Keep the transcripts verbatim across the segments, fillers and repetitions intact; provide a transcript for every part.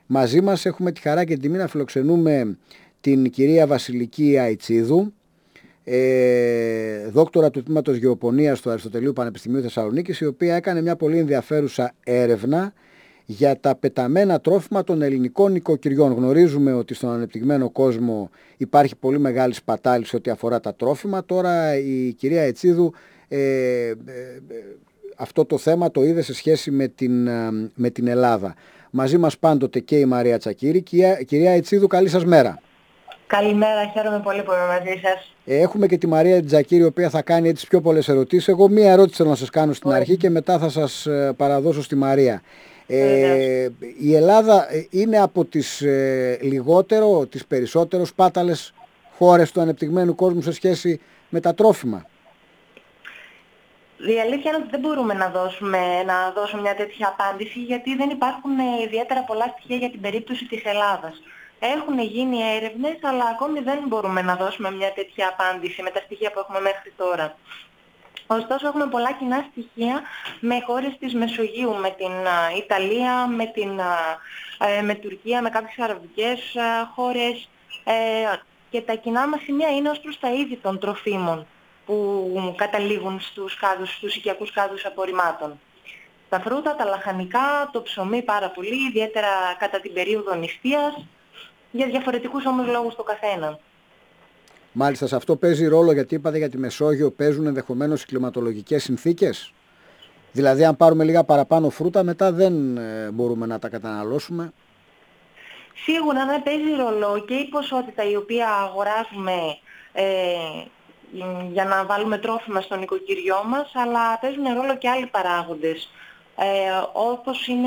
Μαζί μας έχουμε τη χαρά και την τιμή να φιλοξενούμε την κυρία Βασιλική Αϊτσίδου, ε, δόκτωρα του τμήματος Γεωπονίας του Αριστοτελείου Πανεπιστημίου Θεσσαλονίκης, η οποία έκανε μια πολύ ενδιαφέρουσα έρευνα για τα πεταμένα τρόφιμα των ελληνικών νοικοκυριών. Γνωρίζουμε ότι στον ανεπτυγμένο κόσμο υπάρχει πολύ μεγάλη σπατάλη σε ό,τι αφορά τα τρόφιμα. Τώρα η κυρία Αϊτσίδου ε, ε, ε, αυτό το θέμα το είδε σε σχέση με την, με την Ελλάδα. Μαζί μας πάντοτε και η Μαρία Τσακύρη. Κυρία, κυρία Αϊτσίδου, καλή σας μέρα. Καλημέρα, χαίρομαι πολύ που είμαι μαζί σας. Έχουμε και τη Μαρία Τζακύρη, η οποία θα κάνει έτσι πιο πολλές ερωτήσεις. Εγώ μία ερώτηση θέλω να σας κάνω στην αρχή και μετά θα σας παραδώσω στη Μαρία. Ε, η Ελλάδα είναι από τις ε, λιγότερο, τις περισσότερο σπάταλες χώρες του ανεπτυγμένου κόσμου σε σχέση με τα τρόφιμα. Η αλήθεια είναι ότι δεν μπορούμε να δώσουμε, να δώσουμε μια τέτοια απάντηση, γιατί δεν υπάρχουν ιδιαίτερα πολλά στοιχεία για την περίπτωση της Ελλάδας. Έχουν γίνει έρευνες, αλλά ακόμη δεν μπορούμε να δώσουμε μια τέτοια απάντηση με τα στοιχεία που έχουμε μέχρι τώρα. Ωστόσο έχουμε πολλά κοινά στοιχεία με χώρες της Μεσογείου, με την α, Ιταλία, με την α, ε, με Τουρκία, με κάποιες αραβικές α, χώρες ε, και τα κοινά μας σημεία είναι ως προς τα είδη των τροφίμων που καταλήγουν στους, κάδους, στους οικιακούς κάδους απορριμμάτων. Τα φρούτα, τα λαχανικά, το ψωμί πάρα πολύ, ιδιαίτερα κατά την περίοδο νηστείας, για διαφορετικούς όμως λόγους το καθένα. Μάλιστα, σε αυτό παίζει ρόλο, γιατί είπατε για τη Μεσόγειο, παίζουν ενδεχομένως οι κλιματολογικές συνθήκες. Δηλαδή αν πάρουμε λίγα παραπάνω φρούτα μετά δεν ε, μπορούμε να τα καταναλώσουμε. Σίγουρα ναι, παίζει ρόλο και η ποσότητα η οποία αγοράζουμε ε, για να βάλουμε τρόφιμα στο νοικοκυριό μας, αλλά παίζουν ρόλο και άλλοι παράγοντες, ε, όπως είναι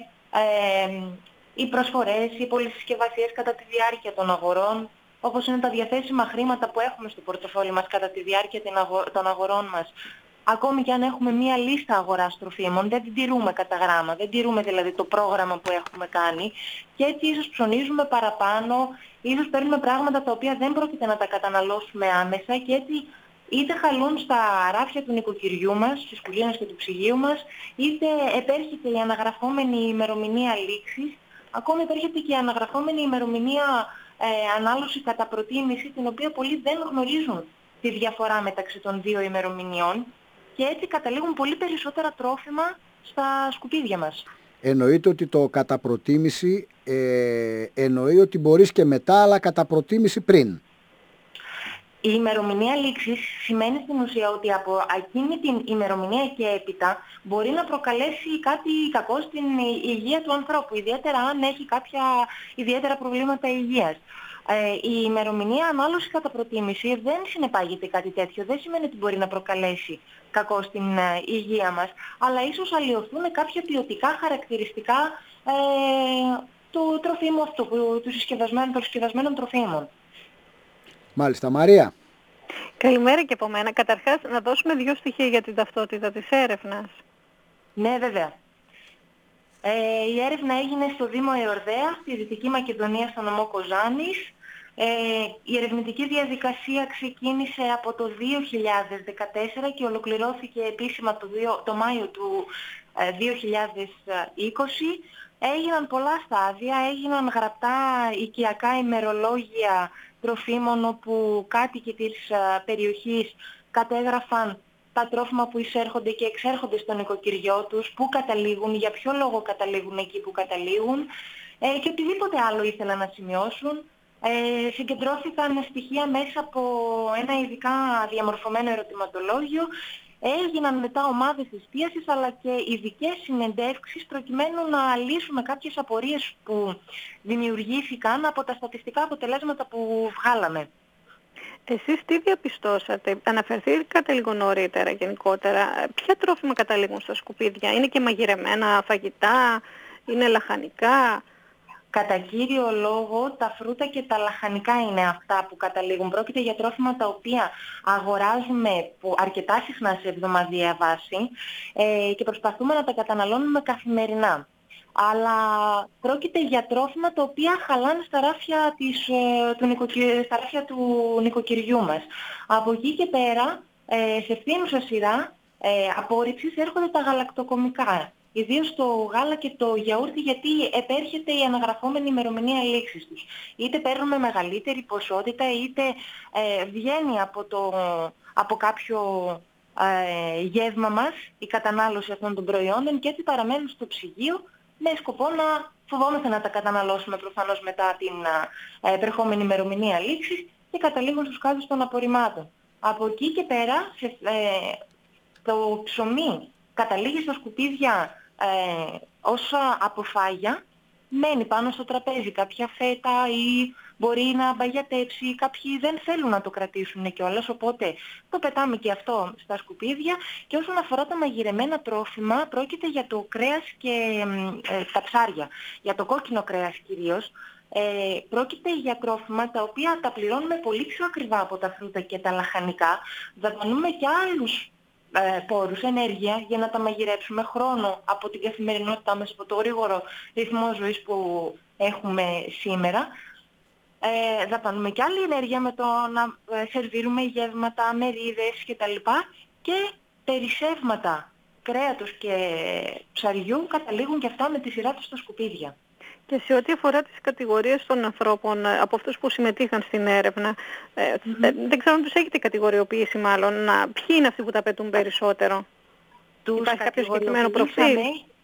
ε, οι προσφορές, οι πολυσυσκευασίες κατά τη διάρκεια των αγορών, όπως είναι τα διαθέσιμα χρήματα που έχουμε στο πορτοφόλι μας κατά τη διάρκεια των αγορών μας. Ακόμη και αν έχουμε μία λίστα αγοράς τροφίμων, δεν την τηρούμε κατά γράμμα, δεν τηρούμε δηλαδή το πρόγραμμα που έχουμε κάνει και έτσι ίσως ψωνίζουμε παραπάνω, ίσως παίρνουμε πράγματα τα οποία δεν πρόκειται να τα καταναλώσουμε άμεσα και έτσι είτε χαλούν στα ράφια του νοικοκυριού μας, στις κουζίνες και του ψυγείου μας, είτε επέρχεται η αναγραφόμενη ημερομηνία λήξης, ακόμη επέρχεται και η αναγραφόμενη ημερομηνία ε, ανάλωση κατά προτίμηση, την οποία πολλοί δεν γνωρίζουν τη διαφορά μεταξύ των δύο ημερομηνιών. Και έτσι καταλήγουν πολύ περισσότερα τρόφιμα στα σκουπίδια μας. Εννοείται ότι το κατά προτίμηση ε, εννοεί ότι μπορείς και μετά, αλλά κατά προτίμηση πριν. Η ημερομηνία λήξης σημαίνει στην ουσία ότι από εκείνη την ημερομηνία και έπειτα μπορεί να προκαλέσει κάτι κακό στην υγεία του ανθρώπου, ιδιαίτερα αν έχει κάποια ιδιαίτερα προβλήματα υγείας. Ε, η ημερομηνία ανάλωση κατά προτίμηση δεν συνεπάγεται κάτι τέτοιο, δεν σημαίνει ότι μπορεί να προκαλέσει κακό στην ε, υγεία μας, αλλά ίσως αλλοιωθούν κάποια ποιοτικά χαρακτηριστικά ε, του τροφίμου αυτού, του συσκευασμένου, των συσκευασμένων τροφίμων. Μάλιστα, Μαρία. Καλημέρα και από μένα. Καταρχάς να δώσουμε δύο στοιχεία για την ταυτότητα της έρευνας. Ναι, βέβαια. Ε, η έρευνα έγινε στο Δήμο Εορδαία, στη Δυτική Μακεδονία, στο νομό Κοζάνης. Ε, η ερευνητική διαδικασία ξεκίνησε από το δύο χιλιάδες δεκατέσσερα και ολοκληρώθηκε επίσημα το, δύο, το Μάιο του ε, δύο χιλιάδες είκοσι. Έγιναν πολλά στάδια, έγιναν γραπτά οικιακά ημερολόγια τροφίμων, όπου κάτοικοι της ε, περιοχής κατέγραφαν τα τρόφιμα που εισέρχονται και εξέρχονται στο νοικοκυριό τους, πού καταλήγουν, για ποιο λόγο καταλήγουν εκεί που καταλήγουν ε, και οτιδήποτε άλλο ήθελαν να σημειώσουν. Ε, συγκεντρώθηκαν στοιχεία μέσα από ένα ειδικά διαμορφωμένο ερωτηματολόγιο, έγιναν μετά ομάδες εστίασης αλλά και ειδικές συνεντεύξεις προκειμένου να λύσουμε κάποιες απορίες που δημιουργήθηκαν από τα στατιστικά αποτελέσματα που βγάλαμε. Εσείς τι διαπιστώσατε, αναφερθήκατε λίγο νωρίτερα γενικότερα, ποια τρόφιμα καταλήγουν στα σκουπίδια, είναι και μαγειρεμένα φαγητά, είναι λαχανικά? Κατά κύριο λόγο τα φρούτα και τα λαχανικά είναι αυτά που καταλήγουν. Πρόκειται για τρόφιμα τα οποία αγοράζουμε αρκετά συχνά σε εβδομαδιαία βάση ε, και προσπαθούμε να τα καταναλώνουμε καθημερινά. Αλλά πρόκειται για τρόφιμα τα οποία χαλάνε στα ράφια, της, του, νοικοκυ... στα ράφια του νοικοκυριού μας. Από εκεί και πέρα, ε, σε ευθύνουσα σειρά ε, απόρριψης έρχονται τα γαλακτοκομικά. ιδίως το γάλα και το γιαούρτι, γιατί επέρχεται η αναγραφόμενη ημερομηνία λήξης τους. Είτε παίρνουμε μεγαλύτερη ποσότητα, είτε ε, βγαίνει από, το, από κάποιο ε, γεύμα μας η κατανάλωση αυτών των προϊόντων και έτσι παραμένουν στο ψυγείο με σκοπό να φοβόμαστε να τα καταναλώσουμε προφανώς μετά την ε, επερχόμενη ημερομηνία λήξης και καταλήγουν στους κάδους των απορριμμάτων. Από εκεί και πέρα σε, ε, το ψωμί καταλήγει στα σκουπίδια ε, ως αποφάγια, μένει πάνω στο τραπέζι κάποια φέτα ή μπορεί να μπαγιατέψει, κάποιοι δεν θέλουν να το κρατήσουν κιόλας, οπότε το πετάμε και αυτό στα σκουπίδια. Και όσον αφορά τα μαγειρεμένα τρόφιμα, πρόκειται για το κρέας και ε, τα ψάρια, για το κόκκινο κρέας κυρίως. Ε, πρόκειται για τρόφιμα τα οποία τα πληρώνουμε πολύ πιο ακριβά από τα φρούτα και τα λαχανικά, δαπανούμε και άλλους ε, πόρους, ενέργεια για να τα μαγειρέψουμε, χρόνο από την καθημερινότητά μας, από το γρήγορο ρυθμό ζωής που έχουμε σήμερα. Ε, δαπανούμε και άλλη ενέργεια με το να ε, σερβίρουμε γεύματα, μερίδες κτλ. Και περισσεύματα κρέατος και ψαριού καταλήγουν και αυτά με τη σειρά τους στα σκουπίδια. Και σε ό,τι αφορά τις κατηγορίες των ανθρώπων, από αυτούς που συμμετείχαν στην έρευνα, ε, mm-hmm. δεν ξέρω αν τους έχετε κατηγοριοποιήσει μάλλον, να, ποιοι είναι αυτοί που τα απαιτούν περισσότερο. Τους Υπάρχει κάποιο συγκεκριμένο προφίλ?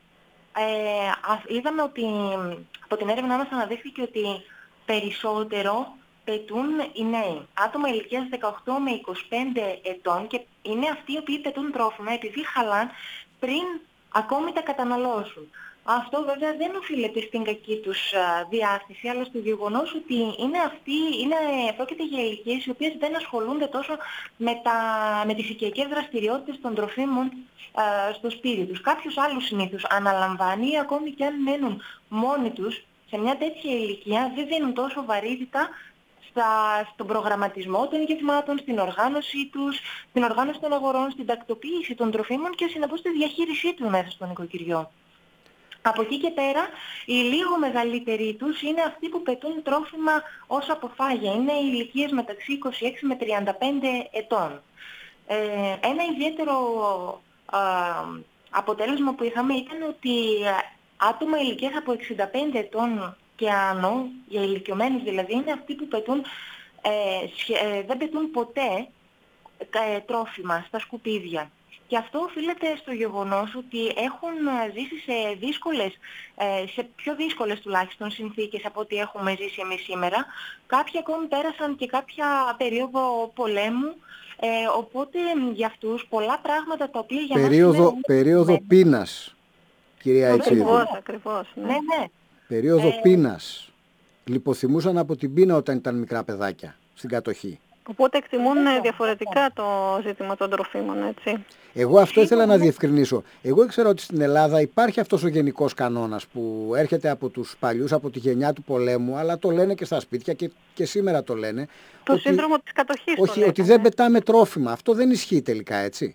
Ε, είδαμε ότι από την έρευνά μας αναδείχθηκε ότι περισσότερο πετούν οι νέοι. Άτομα ηλικίας δεκαοκτώ με είκοσι πέντε ετών και είναι αυτοί οι οποίοι πετούν τρόφιμα επειδή χαλάν πριν ακόμη τα καταναλώσουν. Αυτό βέβαια δεν οφείλεται στην κακή τους α, διάσταση, αλλά στο γεγονός ότι είναι αυτοί, είναι, πρόκειται για ηλικίες οι οποίες δεν ασχολούνται τόσο με, τα, με τις οικιακές δραστηριότητες των τροφίμων α, στο σπίτι τους. Κάποιος άλλος συνήθως αναλαμβάνει ή ακόμη και αν μένουν μόνοι τους σε μια τέτοια ηλικία δεν δίνουν τόσο βαρύτητα στα, στον προγραμματισμό των γευμάτων, στην οργάνωσή τους, στην οργάνωση των αγορών, στην τακτοποίηση των τροφίμων και συνεπώς στη διαχείρισή τους μέσα στο νοικοκυριό. Από εκεί και πέρα, οι λίγο μεγαλύτεροι τους είναι αυτοί που πετούν τρόφιμα ως αποφάγια. Είναι οι ηλικίες μεταξύ είκοσι έξι με τριάντα πέντε ετών. Ε, ένα ιδιαίτερο α, αποτέλεσμα που είχαμε ήταν ότι άτομα ηλικίας από εξήντα πέντε ετών και άνω, για ηλικιωμένους δηλαδή, είναι αυτοί που πετούν, ε, σχε, ε, δεν πετούν ποτέ ε, τρόφιμα στα σκουπίδια. Και αυτό οφείλεται στο γεγονός ότι έχουν ζήσει σε δύσκολες, σε πιο δύσκολες τουλάχιστον συνθήκες από ό,τι έχουμε ζήσει εμείς σήμερα. Κάποιοι ακόμη πέρασαν και κάποια περίοδο πολέμου, ε, οπότε για αυτούς πολλά πράγματα τα οποία για περίοδο, μας... Περίοδο ναι. πείνας, κυρία Ιτσίδου. Ακριβώς, ακριβώς. Ναι, ναι. ναι. Περίοδο ε... πείνας. Λιποθυμούσαν από την πείνα όταν ήταν μικρά παιδάκια στην κατοχή. Οπότε εκτιμούν διαφορετικά το ζήτημα των τροφίμων, έτσι. Εγώ αυτό ήθελα να διευκρινίσω. Εγώ ήξερα ότι στην Ελλάδα υπάρχει αυτός ο γενικός κανόνας που έρχεται από τους παλιούς, από τη γενιά του πολέμου, αλλά το λένε και στα σπίτια και, και σήμερα το λένε. Το ότι, σύνδρομο της κατοχής. Όχι, ότι δεν πετάμε τρόφιμα. Αυτό δεν ισχύει τελικά, έτσι.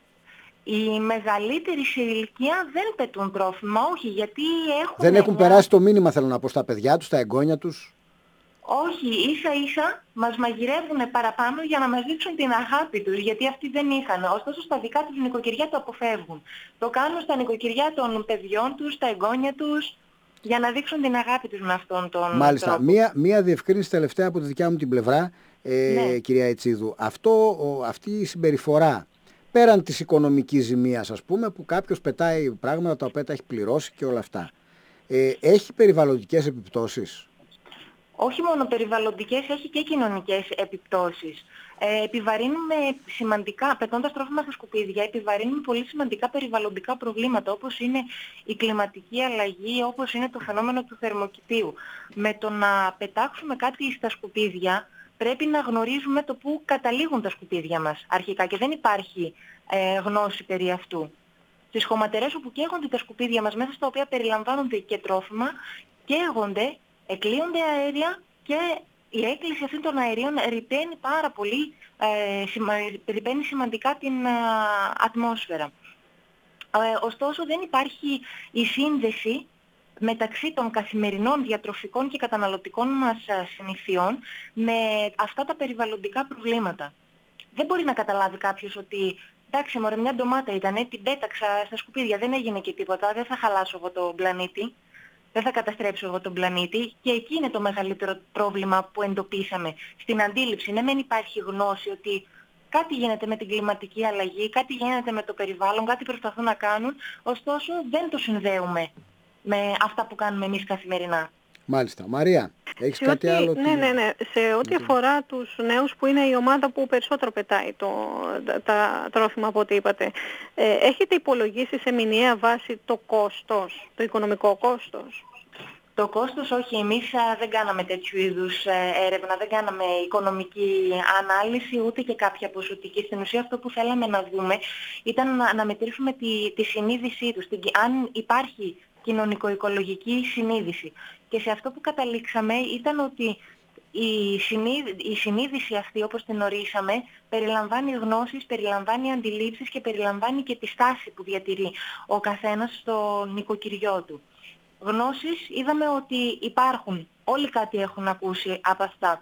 Οι μεγαλύτεροι σε ηλικία δεν πετούν τρόφιμα, όχι, γιατί έχουν... Δεν έχουν μια... περάσει το μήνυμα, θέλω να πω, στα παιδιά τους, στα εγγόνια τους. Όχι, ίσα ίσα μας μαγειρεύουν παραπάνω για να μας δείξουν την αγάπη τους, γιατί αυτοί δεν είχαν. Ωστόσο στα δικά τους νοικοκυριά το αποφεύγουν. Το κάνουν στα νοικοκυριά των παιδιών τους, στα εγγόνια τους, για να δείξουν την αγάπη τους με αυτόν τον Μάλιστα. τρόπο. Μία, μία διευκρίνηση τελευταία από τη δικιά μου την πλευρά, ε, ναι. κυρία Ιτσίδου. Αυτό, ο, αυτή η συμπεριφορά, πέραν της οικονομικής ζημίας, ας πούμε, που κάποιος πετάει πράγματα τα οποία τα έχει πληρώσει και όλα αυτά, ε, έχει περιβαλλοντικές επιπτώσεις? Όχι μόνο περιβαλλοντικές, έχει και κοινωνικές επιπτώσεις. Ε, επιβαρύνουμε σημαντικά, πετώντας τρόφιμα στα σκουπίδια, επιβαρύνουμε πολύ σημαντικά περιβαλλοντικά προβλήματα, όπως είναι η κλιματική αλλαγή, όπως είναι το φαινόμενο του θερμοκηπίου. Με το να πετάξουμε κάτι στα σκουπίδια, πρέπει να γνωρίζουμε το πού καταλήγουν τα σκουπίδια μας αρχικά και δεν υπάρχει ε, γνώση περί αυτού. Στις χωματερές όπου καίγονται τα σκουπίδια μας, μέσα στα οποία περιλαμβάνονται και τρόφιμα, καίγονται, εκλείονται αέρια και η έκκληση αυτών των αερίων ρυπαίνει πάρα πολύ, ε, σημα, ρυπαίνει σημαντικά την ε, ατμόσφαιρα. Ε, ωστόσο δεν υπάρχει η σύνδεση μεταξύ των καθημερινών διατροφικών και καταναλωτικών μας συνηθιών με αυτά τα περιβαλλοντικά προβλήματα. Δεν μπορεί να καταλάβει κάποιος ότι Εντάξει, μωρέ, μια ντομάτα ήτανε, την πέταξα στα σκουπίδια, δεν έγινε και τίποτα, δεν θα χαλάσω εγώ τον πλανήτη. Δεν θα καταστρέψω εγώ τον πλανήτη και εκεί είναι το μεγαλύτερο πρόβλημα που εντοπίσαμε. Στην αντίληψη, ναι μεν υπάρχει γνώση ότι κάτι γίνεται με την κλιματική αλλαγή, κάτι γίνεται με το περιβάλλον, κάτι προσπαθούν να κάνουν, ωστόσο δεν το συνδέουμε με αυτά που κάνουμε εμείς καθημερινά. Μάλιστα. Μαρία, έχεις Σε κάτι ό,τι, άλλο? ναι, ναι, ναι. Σε ό,τι αφορά τους νέους που είναι η ομάδα που περισσότερο πετάει το, τα, τα τρόφιμα από ό,τι είπατε, ε, έχετε υπολογίσει σε μηνιαία βάση το κόστος, το οικονομικό κόστος? Το κόστος όχι, εμείς α, δεν κάναμε τέτοιου είδους ε, έρευνα, δεν κάναμε οικονομική ανάλυση ούτε και κάποια ποσοτική. Στην ουσία αυτό που θέλαμε να δούμε ήταν να, να μετρήσουμε τη, τη συνείδησή τους, την, αν υπάρχει κοινωνικο-οικολογική συνείδηση. Και σε αυτό που καταλήξαμε ήταν ότι η, συνείδη, η συνείδηση αυτή όπως την ορίσαμε περιλαμβάνει γνώσεις, περιλαμβάνει αντιλήψεις και περιλαμβάνει και τη στάση που διατηρεί ο καθένας στο νοικοκυριό του. Γνώσεις είδαμε ότι υπάρχουν, όλοι κάτι έχουν ακούσει από αυτά.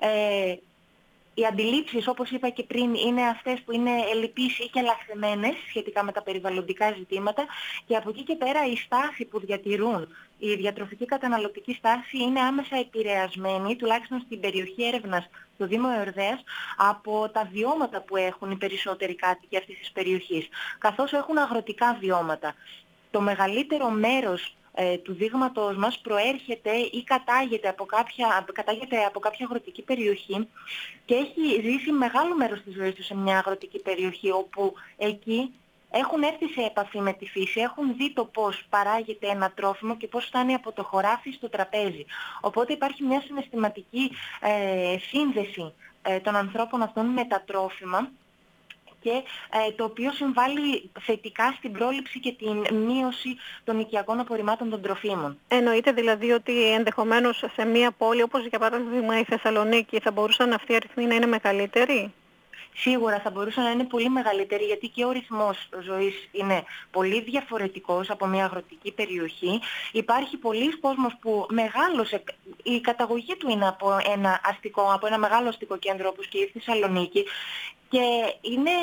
Ε, οι αντιλήψεις, όπως είπα και πριν, είναι αυτές που είναι ελλειπείς ή και λαθεμένες σχετικά με τα περιβαλλοντικά ζητήματα και από εκεί και πέρα η στάση που διατηρούν, η διατροφική καταναλωτική στάση είναι άμεσα επηρεασμένη, τουλάχιστον στην περιοχή έρευνας του Δήμου Εορδαίας, από τα βιώματα που έχουν οι περισσότεροι κάτοικοι αυτής της περιοχής, καθώς έχουν αγροτικά βιώματα. Το μεγαλύτερο μέρος ε, του δείγματος μας προέρχεται ή κατάγεται από, κάποια, κατάγεται από κάποια αγροτική περιοχή και έχει ζήσει μεγάλο μέρος της ζωής του σε μια αγροτική περιοχή, όπου εκεί έχουν έρθει σε επαφή με τη φύση, έχουν δει το πώς παράγεται ένα τρόφιμο και πώς φτάνει από το χωράφι στο τραπέζι. Οπότε υπάρχει μια συναισθηματική ε, σύνδεση ε, των ανθρώπων αυτών με τα τρόφιμα, και ε, το οποίο συμβάλλει θετικά στην πρόληψη και την μείωση των οικιακών απορριμμάτων των τροφίμων. Εννοείται δηλαδή ότι ενδεχομένως σε μία πόλη, όπως για παράδειγμα η Θεσσαλονίκη, θα μπορούσαν αυτοί οι αριθμοί να είναι μεγαλύτεροι? Σίγουρα θα μπορούσαν να είναι πολύ μεγαλύτεροι, γιατί και ο ρυθμός ζωής είναι πολύ διαφορετικός από μια αγροτική περιοχή. Υπάρχει πολλοί κόσμος που μεγάλωσε, η καταγωγή του είναι από ένα αστικό, από ένα μεγάλο αστικό κέντρο όπως και η Θεσσαλονίκη. Και είναι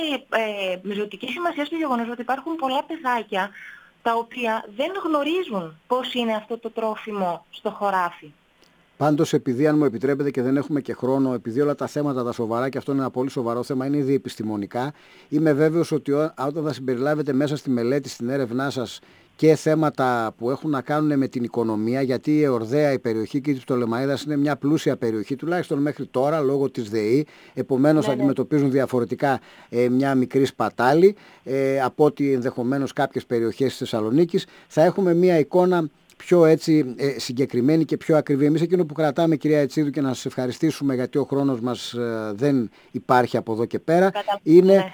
ε, ζωτική σημασία στο γεγονός ότι υπάρχουν πολλά παιδάκια τα οποία δεν γνωρίζουν πώς είναι αυτό το τρόφιμο στο χωράφι. Πάντως, επειδή, αν μου επιτρέπετε και δεν έχουμε και χρόνο, επειδή όλα τα θέματα τα σοβαρά, και αυτό είναι ένα πολύ σοβαρό θέμα, είναι ήδη επιστημονικά, είμαι βέβαιος ότι όταν θα συμπεριλάβετε μέσα στη μελέτη, στην έρευνά σας, και θέματα που έχουν να κάνουν με την οικονομία, γιατί η Εορδαία, η περιοχή και της Πτολεμαΐδας είναι μια πλούσια περιοχή, τουλάχιστον μέχρι τώρα, λόγω της ΔΕΗ, επομένως ναι, ναι. αντιμετωπίζουν διαφορετικά ε, μια μικρή σπατάλη ε, από ότι ενδεχομένως κάποιες περιοχές της Θεσσαλονίκης. Θα έχουμε μια εικόνα πιο έτσι ε, συγκεκριμένη και πιο ακριβή. Εμείς εκείνο που κρατάμε, κυρία Ετσίδου, και να σας ευχαριστήσουμε γιατί ο χρόνος μας ε, δεν υπάρχει από εδώ και πέρα, Κατα... είναι ναι.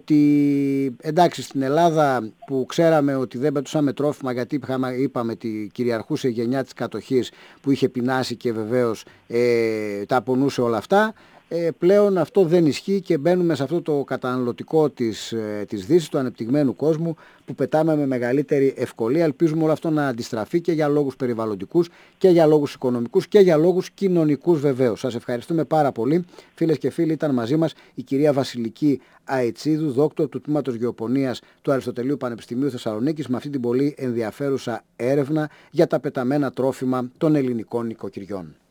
ότι εντάξει, στην Ελλάδα που ξέραμε ότι δεν πετούσαμε τρόφιμα γιατί είπαμε ότι κυριαρχούσε η γενιά της κατοχής που είχε πεινάσει και βεβαίως ε, τα πονούσε όλα αυτά, ε, πλέον αυτό δεν ισχύει και μπαίνουμε σε αυτό το καταναλωτικό της, ε, της Δύσης, του ανεπτυγμένου κόσμου, που πετάμε με μεγαλύτερη ευκολία. Ελπίζουμε όλο αυτό να αντιστραφεί και για λόγους περιβαλλοντικούς και για λόγους οικονομικούς και για λόγους κοινωνικούς βεβαίως. Σας ευχαριστούμε πάρα πολύ. Φίλες και φίλοι, ήταν μαζί μας η κυρία Βασιλική Αϊτσίδου, δόκτωρ του Τμήματος Γεωπονίας του Αριστοτελείου Πανεπιστημίου Θεσσαλονίκης, με αυτή την πολύ ενδιαφέρουσα έρευνα για τα πεταμένα τρόφιμα των ελληνικών νοικοκυριών.